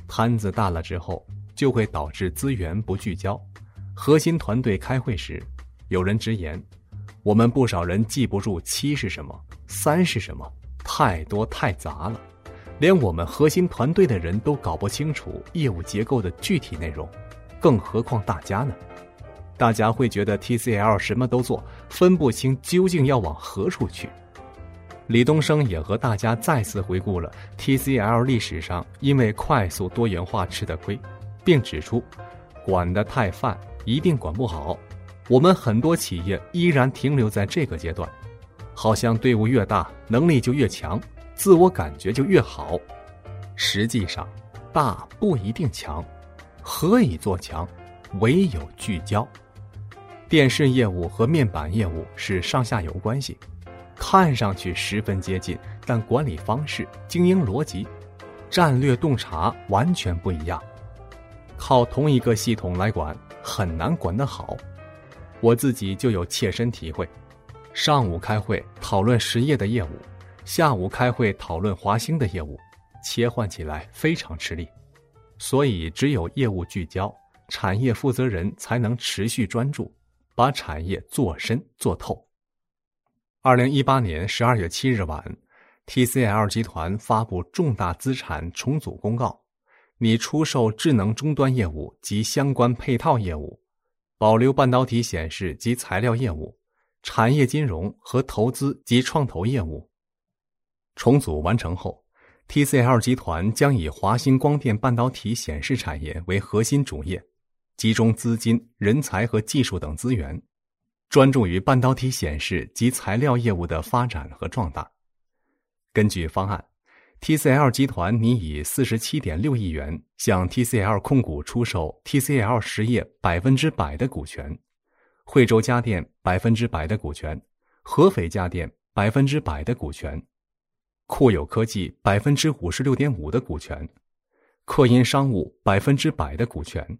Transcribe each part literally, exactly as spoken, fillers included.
摊子大了之后，就会导致资源不聚焦。核心团队开会时，有人直言，我们不少人记不住七是什么，三是什么，太多太杂了，连我们核心团队的人都搞不清楚业务结构的具体内容，更何况大家呢？大家会觉得 T C L 什么都做，分不清究竟要往何处去。李东生也和大家再次回顾了 T C L 历史上因为快速多元化吃的亏，并指出，管得太泛一定管不好。我们很多企业依然停留在这个阶段，好像队伍越大，能力就越强，自我感觉就越好。实际上，大不一定强，何以做强？唯有聚焦。电视业务和面板业务是上下游关系，看上去十分接近，但管理方式、经营逻辑、战略洞察完全不一样。靠同一个系统来管，很难管得好。我自己就有切身体会，上午开会讨论实业的业务，下午开会讨论华兴的业务，切换起来非常吃力。所以只有业务聚焦，产业负责人才能持续专注，把产业做深做透。二零一八年十二月七日晚， T C L 集团发布重大资产重组公告，拟出售智能终端业务及相关配套业务，保留半导体显示及材料业务、产业金融和投资及创投业务。重组完成后， T C L 集团将以华星光电半导体显示产业为核心主业，集中资金、人才和技术等资源，专注于半导体显示及材料业务的发展和壮大。根据方案， T C L 集团拟以 四十七点六亿元向 T C L 控股出售 T C L 实业百分之百的股权，惠州家电百分之百的股权，合肥家电百分之百的股权，酷友科技百分之五十六点五的股权，克音商务百分之百的股权，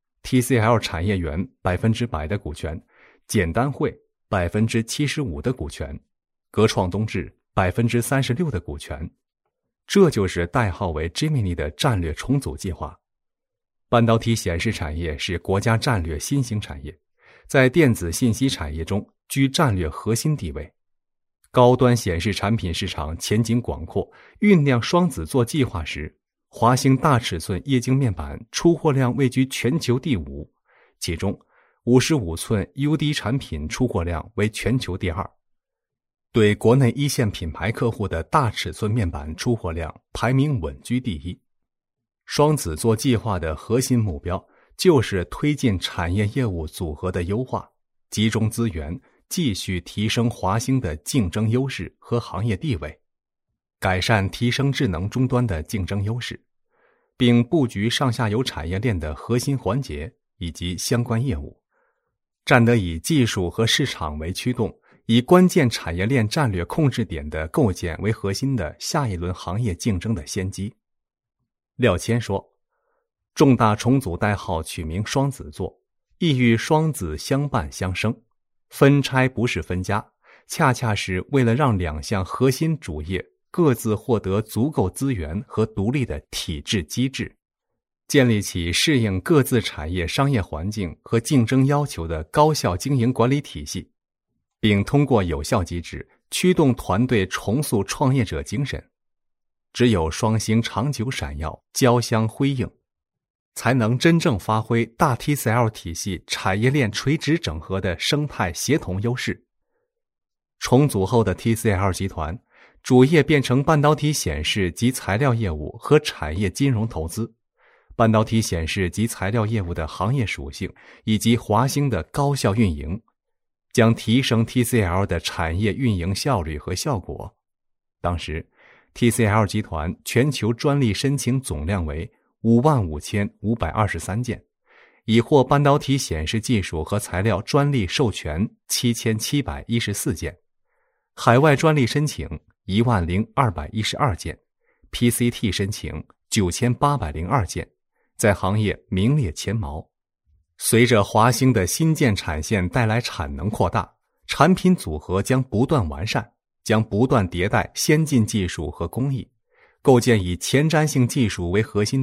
T C L 产业园百分之百的股权，简单汇百分之七十五的股权，格创东智百分之三十六的股权。这就是代号为 Gemini 的战略重组计划。半导体显示产业是国家战略新兴产业，在电子信息产业中居战略核心地位。高端显示产品市场前景广阔，酝酿双子座计划时，华星大尺寸液晶面板出货量位居全球第五，其中五十五寸 U D 产品出货量为全球第二。对国内一线品牌客户的大尺寸面板出货量排名稳居第一。双子座计划的核心目标就是推进产业业务组合的优化，集中资源，继续提升华星的竞争优势和行业地位，改善提升智能终端的竞争优势，并布局上下游产业链的核心环节以及相关业务，占得以技术和市场为驱动，以关键产业链战略控制点的构建为核心的下一轮行业竞争的先机。廖谦说，重大重组代号取名双子座，意欲双子相伴相生，分拆不是分家，恰恰是为了让两项核心主业各自获得足够资源和独立的体制机制，建立起适应各自产业商业环境和竞争要求的高效经营管理体系，并通过有效机制驱动团队重塑创业者精神。只有双星长久闪耀，交相辉映，才能真正发挥大 T C L 体系产业链垂直整合的生态协同优势。重组后的 T C L 集团主业变成半导体显示及材料业务和产业金融投资，半导体显示及材料业务的行业属性以及华星的高效运营，将提升 T C L 的产业运营效率和效果。当时 T C L 集团全球专利申请总量为五万五千五百二十三件，已获半导体显示技术和材料专利授权七千七百一十四件，海外专利申请一万零二百一十二件， P C T 申请九千八百零二件，在行业名列前茅。随着华星的新建产线带来产能扩大，产品组合将不断完善，将不断迭代先进技术和工艺，构建以前瞻性技术为核心的可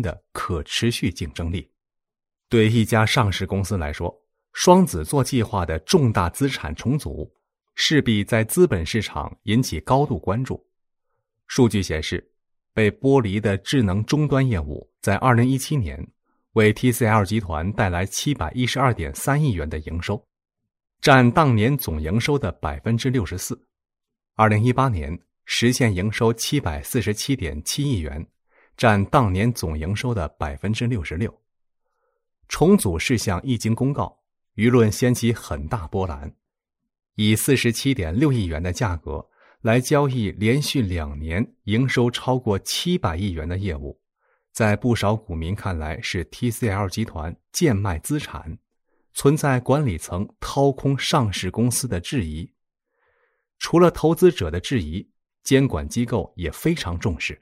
可持续竞争力。对一家上市公司来说，双子座计划的重大资产重组势必在资本市场引起高度关注。数据显示，被剥离的智能终端业务在二零一七年为 T C L 集团带来 七百一十二点三亿元的营收，占当年总营收的 百分之六十四。 二零一八年实现营收 七百四十七点七亿元，占当年总营收的 百分之六十六。 重组事项一经公告，舆论掀起很大波澜，以 四十七点六亿元的价格来交易连续两年营收超过七百亿元的业务，在不少股民看来是 T C L 集团贱卖资产，存在管理层掏空上市公司的质疑。除了投资者的质疑，监管机构也非常重视。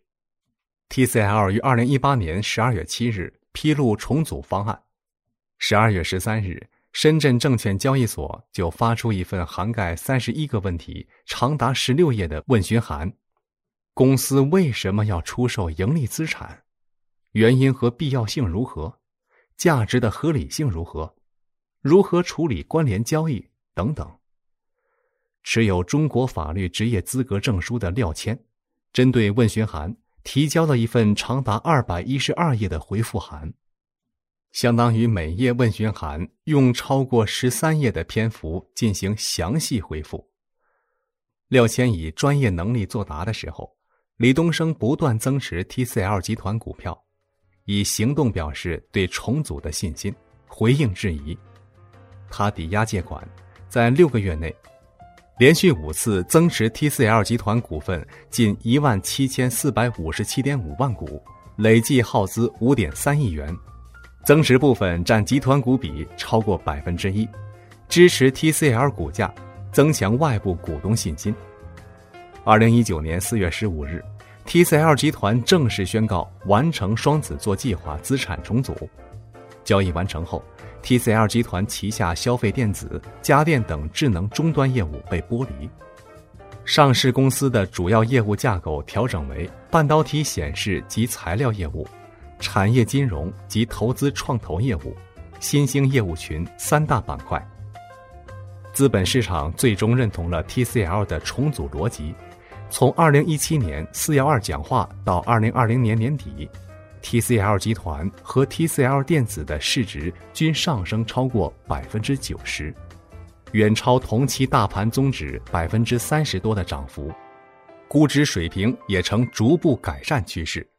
T C L 于二零一八年十二月七日披露重组方案，十二月十三日深圳证券交易所就发出一份涵盖三十一个问题、长达十六页的问询函。公司为什么要出售盈利资产？原因和必要性如何？价值的合理性如何？如何处理关联交易？等等。持有中国法律职业资格证书的廖谦，针对问询函提交了一份长达二百一十二页的回复函，相当于每页问询函用超过十三页的篇幅进行详细回复。廖谦以专业能力作答的时候，李东生不断增持 T C L 集团股票，以行动表示对重组的信心，回应质疑。他抵押借款，在六个月内连续五次增持 T C L 集团股份近一万七千四百五十七点五万股，累计耗资 五点三亿元，增持部分占集团股比超过 百分之一， 支持 T C L 股价，增强外部股东信心。二零一九年四月十五日 T C L 集团正式宣告完成双子座计划资产重组。交易完成后， T C L 集团旗下消费电子、家电等智能终端业务被剥离，上市公司的主要业务架构调整为半导体显示及材料业务、产业金融及投资创投业务、新兴业务群三大板块。资本市场最终认同了 T C L 的重组逻辑。从二零一七年四一二讲话到二零二零年年底， T C L 集团和 T C L 电子的市值均上升超过 百分之九十， 远超同期大盘综指 百分之三十 多的涨幅，估值水平也呈逐步改善趋势。